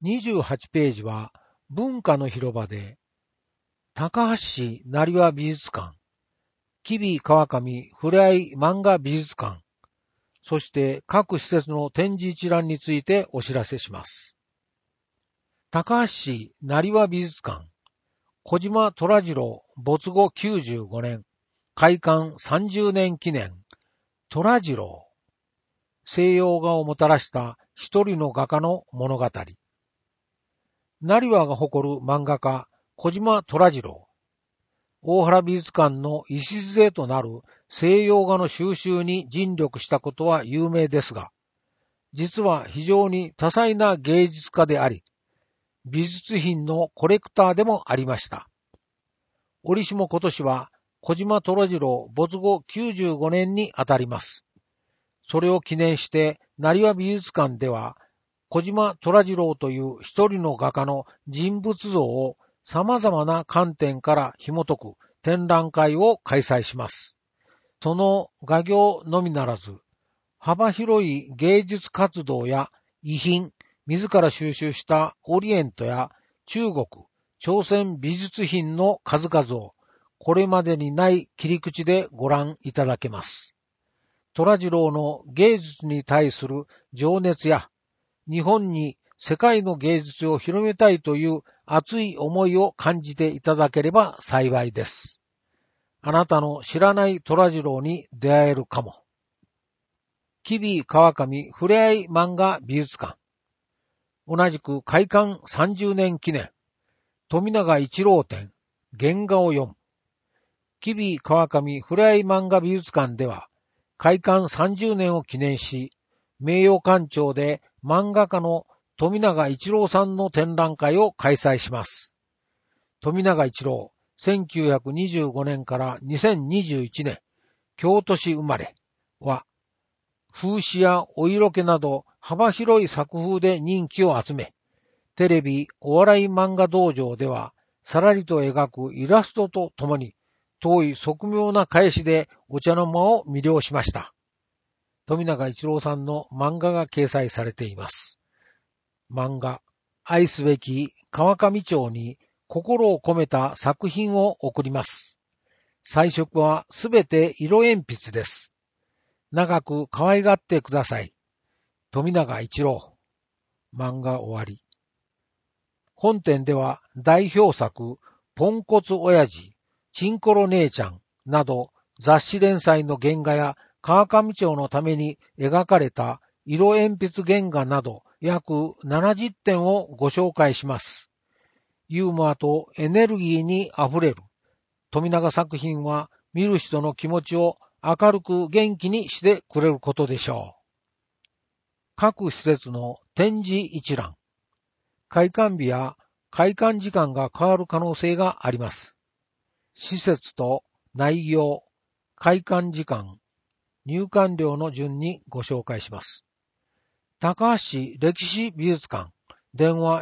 28ページは文化の広場で、高橋市成羽美術館、吉備川上ふれあい漫画美術館、そして各施設の展示一覧についてお知らせします。高橋市成羽美術館、小島虎次郎没後95年、開館30年記念、虎次郎、西洋画をもたらした一人の画家の物語。成羽が誇る漫画家、小島虎次郎。大原美術館の礎となる西洋画の収集に尽力したことは有名ですが、実は非常に多彩な芸術家であり、美術品のコレクターでもありました。折しも今年は小島虎次郎没後95年にあたります。それを記念して成羽美術館では、小島虎次郎という一人の画家の人物像を様々な観点から紐解く展覧会を開催します。その画業のみならず、幅広い芸術活動や遺品、自ら収集したオリエントや中国、朝鮮美術品の数々をこれまでにない切り口でご覧いただけます。虎次郎の芸術に対する情熱や日本に世界の芸術を広めたいという熱い思いを感じていただければ幸いです。あなたの知らない虎次郎に出会えるかも。吉備川上ふれあい漫画美術館。同じく開館30年記念。富永一郎展。原画を読む。吉備川上ふれあい漫画美術館では、開館30年を記念し、名誉館長で漫画家の富永一郎さんの展覧会を開催します。富永一郎、1925年から2021年、京都市生まれは、風刺やお色気など幅広い作風で人気を集め、テレビお笑い漫画道場では、さらりと描くイラストとともに、遠い巧妙な返しでお茶の間を魅了しました。富永一郎さんの漫画が掲載されています。漫画、愛すべき川上町に心を込めた作品を送ります。彩色はすべて色鉛筆です。長く可愛がってください。富永一郎。漫画終わり。本展では代表作、ポンコツ親父、チンコロ姉ちゃんなど雑誌連載の原画や川上町のために描かれた色鉛筆原画など約70点をご紹介します。ユーモアとエネルギーにあふれる富永作品は見る人の気持ちを明るく元気にしてくれることでしょう。各施設の展示一覧。開館日や開館時間が変わる可能性があります。施設と内容、開館時間、入館料の順にご紹介します。高橋市歴史美術館、電話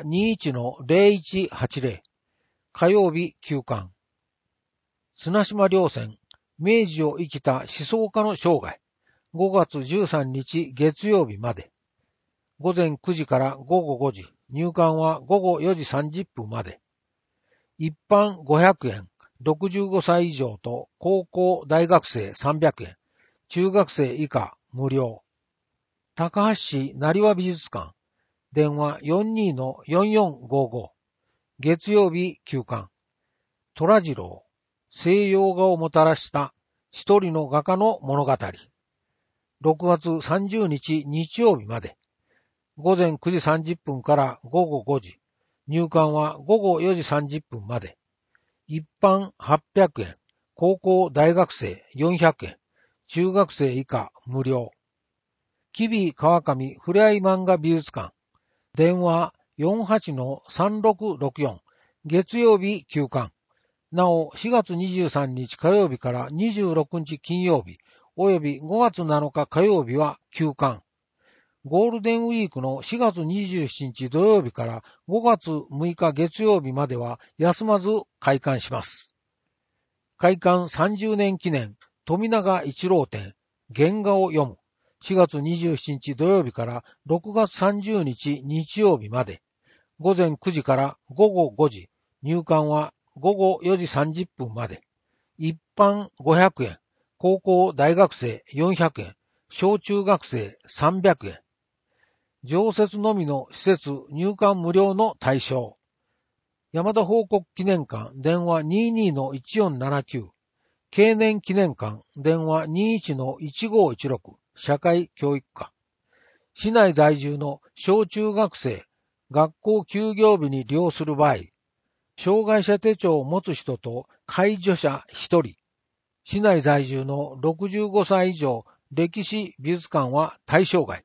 21-0180、火曜日休館。綱島良泉、明治を生きた思想家の生涯、5月13日月曜日まで。午前9時から午後5時、入館は午後4時30分まで。一般500円、65歳以上と高校大学生300円、中学生以下無料。高橋市成羽美術館、電話 42-4455、月曜日休館。虎次郎、西洋画をもたらした一人の画家の物語。6月30日日曜日まで。午前9時30分から午後5時。入館は午後4時30分まで。一般800円。高校大学生400円。中学生以下無料。吉備川上ふれあい漫画美術館。電話 48-3664。月曜日休館。なお、4月23日火曜日から26日金曜日、および5月7日火曜日は休館。ゴールデンウィークの4月27日土曜日から5月6日月曜日までは休まず開館します。開館30年記念富永一郎展原画を読む4月27日土曜日から6月30日日曜日まで午前9時から午後5時、入館は午後4時30分まで。一般500円、高校大学生400円、小中学生300円。常設のみの施設入館無料の対象。山田報告記念館電話 22-1479。経年記念館電話 21-1516。社会教育課。市内在住の小中学生、学校休業日に利用する場合、障害者手帳を持つ人と介助者1人、市内在住の65歳以上歴史美術館は対象外。